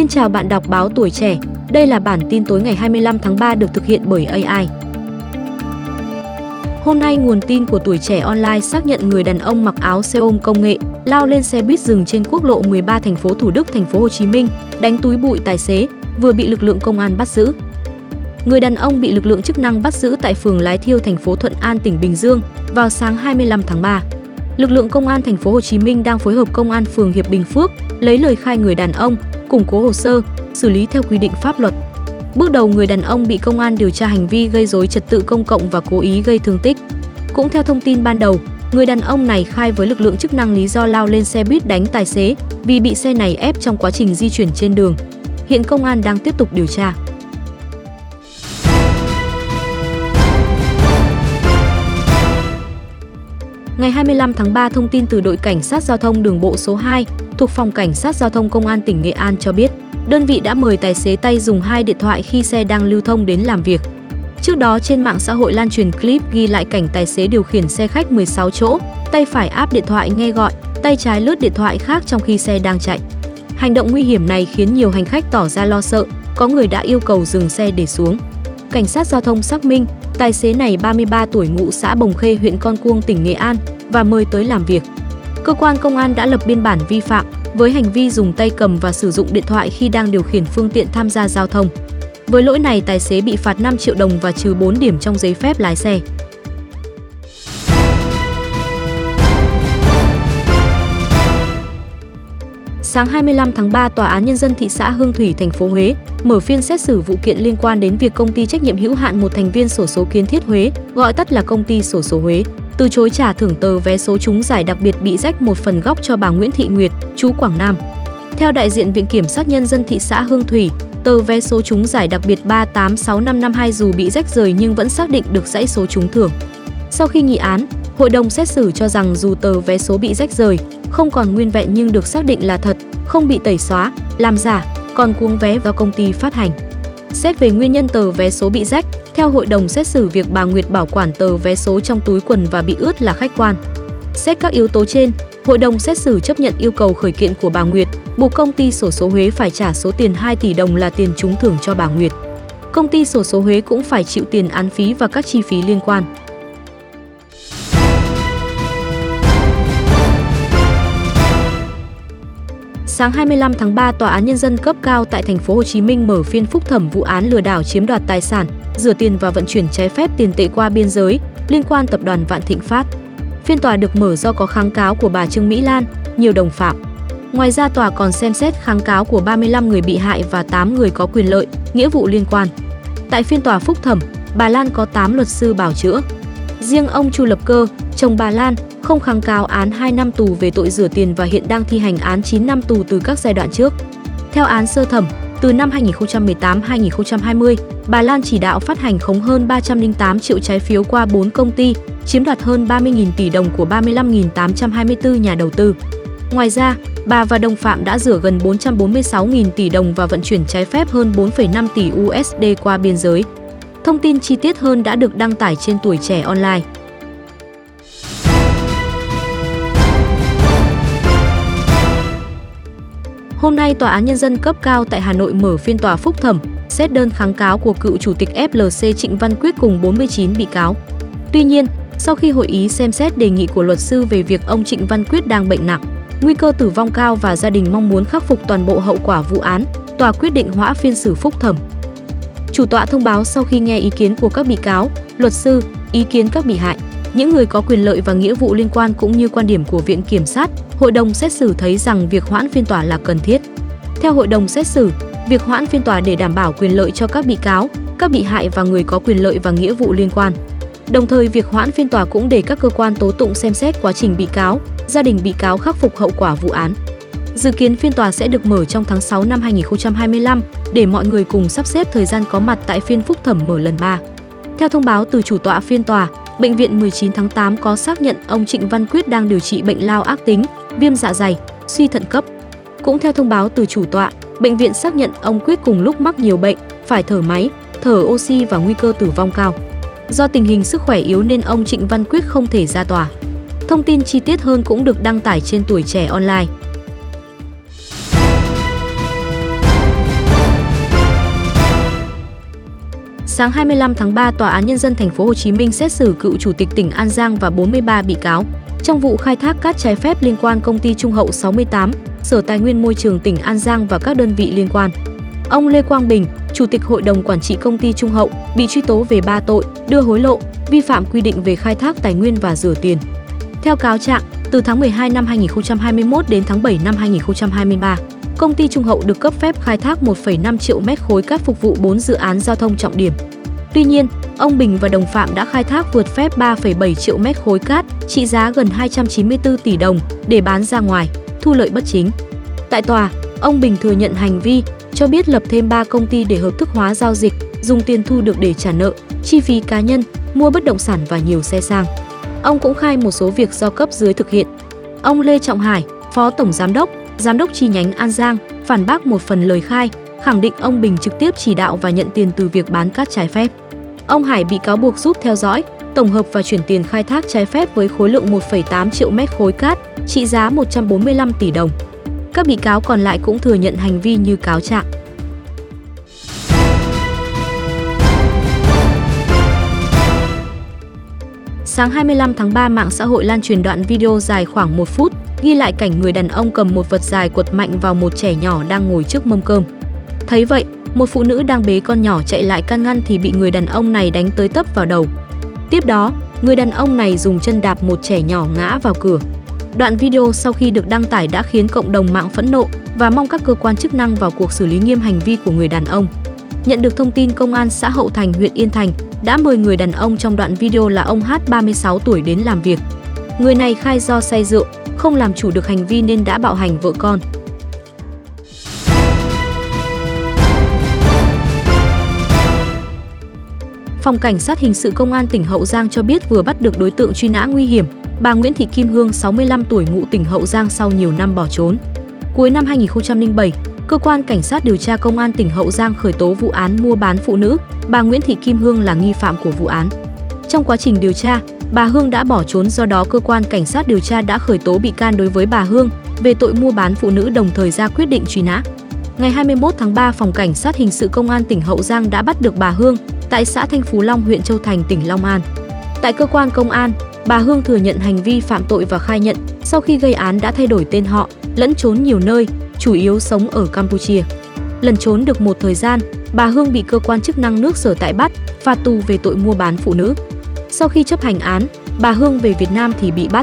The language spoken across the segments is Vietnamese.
Xin chào bạn đọc báo Tuổi Trẻ, đây là bản tin tối ngày 25 tháng 3 được thực hiện bởi AI. Hôm nay, nguồn tin của Tuổi Trẻ Online xác nhận người đàn ông mặc áo xe ôm công nghệ lao lên xe buýt dừng trên quốc lộ 13 thành phố Thủ Đức, thành phố Hồ Chí Minh, đánh túi bụi tài xế, vừa bị lực lượng công an bắt giữ. Người đàn ông bị lực lượng chức năng bắt giữ tại phường Lái Thiêu, thành phố Thuận An, tỉnh Bình Dương vào sáng 25 tháng 3. Lực lượng công an thành phố Hồ Chí Minh đang phối hợp công an phường Hiệp Bình Phước lấy lời khai người đàn ông, củng cố hồ sơ, xử lý theo quy định pháp luật. Bước đầu, người đàn ông bị công an điều tra hành vi gây rối trật tự công cộng và cố ý gây thương tích. Cũng theo thông tin ban đầu, người đàn ông này khai với lực lượng chức năng lý do lao lên xe buýt đánh tài xế vì bị xe này ép trong quá trình di chuyển trên đường. Hiện công an đang tiếp tục điều tra. Ngày 25 tháng 3, thông tin từ đội Cảnh sát Giao thông Đường bộ số 2 thuộc Phòng Cảnh sát Giao thông Công an tỉnh Nghệ An cho biết, đơn vị đã mời tài xế tay dùng 2 điện thoại khi xe đang lưu thông đến làm việc. Trước đó, trên mạng xã hội lan truyền clip ghi lại cảnh tài xế điều khiển xe khách 16 chỗ, tay phải áp điện thoại nghe gọi, tay trái lướt điện thoại khác trong khi xe đang chạy. Hành động nguy hiểm này khiến nhiều hành khách tỏ ra lo sợ, có người đã yêu cầu dừng xe để xuống. Cảnh sát giao thông xác minh, tài xế này 33 tuổi, ngụ xã Bồng Khê, huyện Con Cuông, tỉnh Nghệ An và mời tới làm việc. Cơ quan công an đã lập biên bản vi phạm với hành vi dùng tay cầm và sử dụng điện thoại khi đang điều khiển phương tiện tham gia giao thông. Với lỗi này, tài xế bị phạt 5 triệu đồng và trừ 4 điểm trong giấy phép lái xe. Sáng 25 tháng 3, Tòa án Nhân dân thị xã Hương Thủy, thành phố Huế mở phiên xét xử vụ kiện liên quan đến việc công ty trách nhiệm hữu hạn một thành viên xổ số Kiến Thiết Huế, gọi tắt là công ty xổ số Huế, từ chối trả thưởng tờ vé số trúng giải đặc biệt bị rách một phần góc cho bà Nguyễn Thị Nguyệt, trú Quảng Nam. Theo đại diện Viện Kiểm sát Nhân dân thị xã Hương Thủy, tờ vé số trúng giải đặc biệt 386552 dù bị rách rời nhưng vẫn xác định được dãy số trúng thưởng. Sau khi nghị án, hội đồng xét xử cho rằng dù tờ vé số bị rách rời, không còn nguyên vẹn nhưng được xác định là thật, không bị tẩy xóa, làm giả, còn cuống vé do công ty phát hành. Xét về nguyên nhân tờ vé số bị rách, theo hội đồng xét xử, việc bà Nguyệt bảo quản tờ vé số trong túi quần và bị ướt là khách quan. Xét các yếu tố trên, hội đồng xét xử chấp nhận yêu cầu khởi kiện của bà Nguyệt, buộc công ty xổ số Huế phải trả số tiền 2 tỷ đồng là tiền trúng thưởng cho bà Nguyệt. Công ty xổ số Huế cũng phải chịu tiền án phí và các chi phí liên quan. Sáng 25 tháng 3, Tòa án Nhân dân cấp cao tại thành phố Hồ Chí Minh mở phiên phúc thẩm vụ án lừa đảo chiếm đoạt tài sản, rửa tiền và vận chuyển trái phép tiền tệ qua biên giới liên quan tập đoàn Vạn Thịnh Phát. Phiên tòa được mở do có kháng cáo của bà Trương Mỹ Lan, nhiều đồng phạm. Ngoài ra, tòa còn xem xét kháng cáo của 35 người bị hại và 8 người có quyền lợi, nghĩa vụ liên quan. Tại phiên tòa phúc thẩm, bà Lan có 8 luật sư bào chữa. Riêng ông Chu Lập Cơ, chồng bà Lan, không kháng cáo án 2 năm tù về tội rửa tiền và hiện đang thi hành án 9 năm tù từ các giai đoạn trước. Theo án sơ thẩm, từ năm 2018-2020, bà Lan chỉ đạo phát hành khống hơn 308 triệu trái phiếu qua 4 công ty, chiếm đoạt hơn 30.000 tỷ đồng của 35.824 nhà đầu tư. Ngoài ra, bà và đồng phạm đã rửa gần 446.000 tỷ đồng và vận chuyển trái phép hơn 4,5 tỷ USD qua biên giới. Thông tin chi tiết hơn đã được đăng tải trên Tuổi Trẻ Online. Hôm nay, Tòa án Nhân dân cấp cao tại Hà Nội mở phiên tòa phúc thẩm, xét đơn kháng cáo của cựu Chủ tịch FLC Trịnh Văn Quyết cùng 49 bị cáo. Tuy nhiên, sau khi hội ý xem xét đề nghị của luật sư về việc ông Trịnh Văn Quyết đang bệnh nặng, nguy cơ tử vong cao và gia đình mong muốn khắc phục toàn bộ hậu quả vụ án, tòa quyết định hoãn phiên xử phúc thẩm. Chủ tọa thông báo sau khi nghe ý kiến của các bị cáo, luật sư, ý kiến các bị hại, những người có quyền lợi và nghĩa vụ liên quan cũng như quan điểm của Viện Kiểm sát, hội đồng xét xử thấy rằng việc hoãn phiên tòa là cần thiết. Theo hội đồng xét xử, việc hoãn phiên tòa để đảm bảo quyền lợi cho các bị cáo, các bị hại và người có quyền lợi và nghĩa vụ liên quan. Đồng thời, việc hoãn phiên tòa cũng để các cơ quan tố tụng xem xét quá trình bị cáo, gia đình bị cáo khắc phục hậu quả vụ án. Dự kiến phiên tòa sẽ được mở trong tháng 6 năm 2025 để mọi người cùng sắp xếp thời gian có mặt tại phiên phúc thẩm mở lần 3. Theo thông báo từ chủ tọa phiên tòa, Bệnh viện 19 tháng 8 có xác nhận ông Trịnh Văn Quyết đang điều trị bệnh lao ác tính, viêm dạ dày, suy thận cấp. Cũng theo thông báo từ chủ tọa, bệnh viện xác nhận ông Quyết cùng lúc mắc nhiều bệnh, phải thở máy, thở oxy và nguy cơ tử vong cao. Do tình hình sức khỏe yếu nên ông Trịnh Văn Quyết không thể ra tòa. Thông tin chi tiết hơn cũng được đăng tải trên Tuổi Trẻ Online. Sáng 25 tháng 3, Tòa án Nhân dân Thành phố Hồ Chí Minh xét xử cựu Chủ tịch tỉnh An Giang và 43 bị cáo trong vụ khai thác cát trái phép liên quan công ty Trung Hậu 68, Sở Tài nguyên Môi trường tỉnh An Giang và các đơn vị liên quan. Ông Lê Quang Bình, Chủ tịch Hội đồng Quản trị công ty Trung Hậu, bị truy tố về 3 tội: đưa hối lộ, vi phạm quy định về khai thác tài nguyên và rửa tiền. Theo cáo trạng, từ tháng 12 năm 2021 đến tháng 7 năm 2023, công ty Trung Hậu được cấp phép khai thác 1,5 triệu mét khối cát phục vụ 4 dự án giao thông trọng điểm. Tuy nhiên, ông Bình và đồng phạm đã khai thác vượt phép 3,7 triệu mét khối cát, trị giá gần 294 tỷ đồng để bán ra ngoài, thu lợi bất chính. Tại tòa, ông Bình thừa nhận hành vi, cho biết lập thêm 3 công ty để hợp thức hóa giao dịch, dùng tiền thu được để trả nợ, chi phí cá nhân, mua bất động sản và nhiều xe sang. Ông cũng khai một số việc do cấp dưới thực hiện. Ông Lê Trọng Hải, Phó Tổng Giám đốc chi nhánh An Giang, phản bác một phần lời khai, khẳng định ông Bình trực tiếp chỉ đạo và nhận tiền từ việc bán cát trái phép. Ông Hải bị cáo buộc giúp theo dõi, tổng hợp và chuyển tiền khai thác trái phép với khối lượng 1,8 triệu mét khối cát, trị giá 145 tỷ đồng. Các bị cáo còn lại cũng thừa nhận hành vi như cáo trạng. Sáng 25 tháng 3, mạng xã hội lan truyền đoạn video dài khoảng 1 phút, ghi lại cảnh người đàn ông cầm một vật dài quật mạnh vào một trẻ nhỏ đang ngồi trước mâm cơm. Thấy vậy, một phụ nữ đang bế con nhỏ chạy lại can ngăn thì bị người đàn ông này đánh tới tấp vào đầu. Tiếp đó, người đàn ông này dùng chân đạp một trẻ nhỏ ngã vào cửa. Đoạn video sau khi được đăng tải đã khiến cộng đồng mạng phẫn nộ và mong các cơ quan chức năng vào cuộc xử lý nghiêm hành vi của người đàn ông. Nhận được thông tin, Công an xã Hậu Thành, huyện Yên Thành đã mời người đàn ông trong đoạn video là ông H, 36 tuổi đến làm việc. Người này khai do say rượu, không làm chủ được hành vi nên đã bạo hành vợ con. Phòng Cảnh sát Hình sự Công an tỉnh Hậu Giang cho biết vừa bắt được đối tượng truy nã nguy hiểm, bà Nguyễn Thị Kim Hương, 65 tuổi, ngụ tỉnh Hậu Giang sau nhiều năm bỏ trốn. Cuối năm 2007, Cơ quan Cảnh sát điều tra Công an tỉnh Hậu Giang khởi tố vụ án mua bán phụ nữ, bà Nguyễn Thị Kim Hương là nghi phạm của vụ án. Trong quá trình điều tra, bà Hương đã bỏ trốn, do đó Cơ quan Cảnh sát điều tra đã khởi tố bị can đối với bà Hương về tội mua bán phụ nữ, đồng thời ra quyết định truy nã. Ngày 21 tháng 3, Phòng Cảnh sát Hình sự Công an tỉnh Hậu Giang đã bắt được bà Hương tại xã Thanh Phú Long, huyện Châu Thành, tỉnh Long An. Tại cơ quan công an, bà Hương thừa nhận hành vi phạm tội và khai nhận sau khi gây án đã thay đổi tên họ, lẫn trốn nhiều nơi, chủ yếu sống ở Campuchia. Lẩn trốn được một thời gian, bà Hương bị cơ quan chức năng nước sở tại bắt, phạt tù về tội mua bán phụ nữ. Sau khi chấp hành án, bà Hương về Việt Nam thì bị bắt.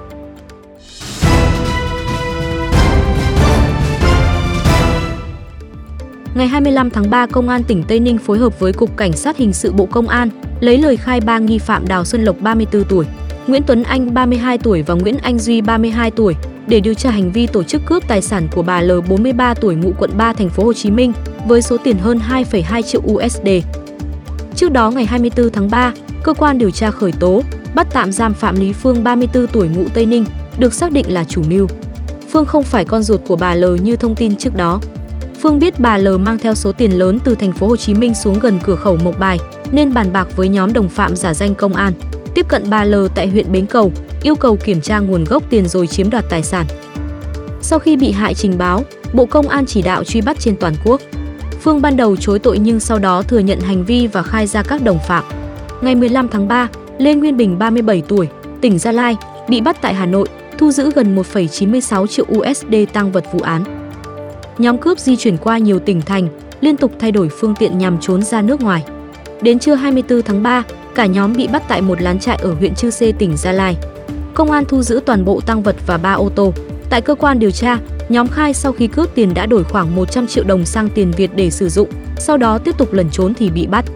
Ngày 25 tháng 3, Công an tỉnh Tây Ninh phối hợp với Cục Cảnh sát Hình sự Bộ Công an lấy lời khai 3 nghi phạm Đào Xuân Lộc, 34 tuổi, Nguyễn Tuấn Anh, 32 tuổi và Nguyễn Anh Duy, 32 tuổi để điều tra hành vi tổ chức cướp tài sản của bà L, 43 tuổi, ngụ quận 3, thành phố Hồ Chí Minh với số tiền hơn 2,2 triệu USD. Trước đó, ngày 24 tháng 3, cơ quan điều tra khởi tố, bắt tạm giam Phạm Lý Phương, 34 tuổi, ngụ Tây Ninh, được xác định là chủ mưu. Phương không phải con ruột của bà L như thông tin trước đó. Phương biết bà L mang theo số tiền lớn từ thành phố Hồ Chí Minh xuống gần cửa khẩu Mộc Bài nên bàn bạc với nhóm đồng phạm giả danh công an, tiếp cận bà L tại huyện Bến Cầu, yêu cầu kiểm tra nguồn gốc tiền rồi chiếm đoạt tài sản. Sau khi bị hại trình báo, Bộ Công an chỉ đạo truy bắt trên toàn quốc. Phương ban đầu chối tội nhưng sau đó thừa nhận hành vi và khai ra các đồng phạm. Ngày 15 tháng 3, Lê Nguyên Bình, 37 tuổi, tỉnh Gia Lai, bị bắt tại Hà Nội, thu giữ gần 1,96 triệu USD tang vật vụ án. Nhóm cướp di chuyển qua nhiều tỉnh thành, liên tục thay đổi phương tiện nhằm trốn ra nước ngoài. Đến trưa 24 tháng 3, cả nhóm bị bắt tại một lán trại ở huyện Chư Sê, tỉnh Gia Lai. Công an thu giữ toàn bộ tang vật và 3 ô tô. Tại cơ quan điều tra, nhóm khai sau khi cướp tiền đã đổi khoảng 100 triệu đồng sang tiền Việt để sử dụng, sau đó tiếp tục lẩn trốn thì bị bắt.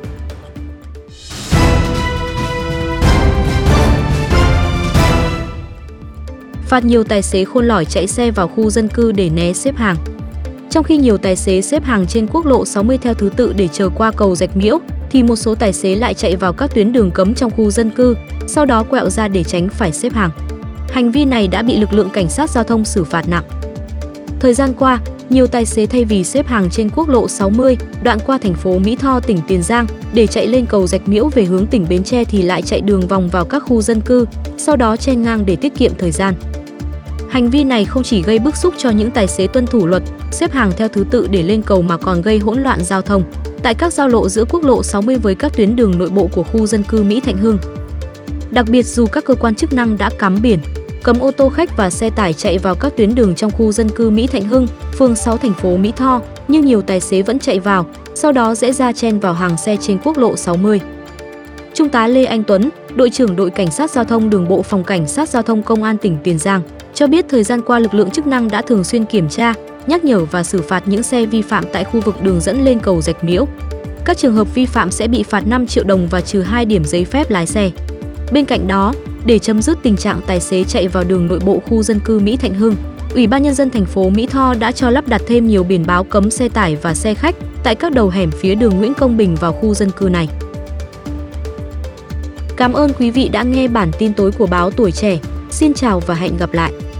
Phạt nhiều tài xế khôn lỏi chạy xe vào khu dân cư để né xếp hàng. Trong khi nhiều tài xế xếp hàng trên quốc lộ 60 theo thứ tự để chờ qua cầu Rạch Miễu, thì một số tài xế lại chạy vào các tuyến đường cấm trong khu dân cư, sau đó quẹo ra để tránh phải xếp hàng. Hành vi này đã bị lực lượng cảnh sát giao thông xử phạt nặng. Thời gian qua, nhiều tài xế thay vì xếp hàng trên quốc lộ 60, đoạn qua thành phố Mỹ Tho, tỉnh Tiền Giang, để chạy lên cầu Rạch Miễu về hướng tỉnh Bến Tre thì lại chạy đường vòng vào các khu dân cư, sau đó chen ngang để tiết kiệm thời gian. Hành vi này không chỉ gây bức xúc cho những tài xế tuân thủ luật, xếp hàng theo thứ tự để lên cầu mà còn gây hỗn loạn giao thông. tại các giao lộ giữa quốc lộ 60 với các tuyến đường nội bộ của khu dân cư Mỹ Thạnh Hưng. Đặc biệt dù các cơ quan chức năng đã cắm biển cấm ô tô khách và xe tải chạy vào các tuyến đường trong khu dân cư Mỹ Thạnh Hưng, phường 6 thành phố Mỹ Tho, nhưng nhiều tài xế vẫn chạy vào, sau đó rẽ ra chen vào hàng xe trên quốc lộ 60. Trung tá Lê Anh Tuấn, đội trưởng đội cảnh sát giao thông đường bộ phòng cảnh sát giao thông công an tỉnh Tiền Giang, cho biết thời gian qua lực lượng chức năng đã thường xuyên kiểm tra, nhắc nhở và xử phạt những xe vi phạm tại khu vực đường dẫn lên cầu Rạch Miễu. Các trường hợp vi phạm sẽ bị phạt 5 triệu đồng và trừ 2 điểm giấy phép lái xe. Bên cạnh đó, để chấm dứt tình trạng tài xế chạy vào đường nội bộ khu dân cư Mỹ Thạnh Hưng, Ủy ban nhân dân thành phố Mỹ Tho đã cho lắp đặt thêm nhiều biển báo cấm xe tải và xe khách tại các đầu hẻm phía đường Nguyễn Công Bình vào khu dân cư này. Cảm ơn quý vị đã nghe bản tin tối của báo Tuổi Trẻ. Xin chào và hẹn gặp lại.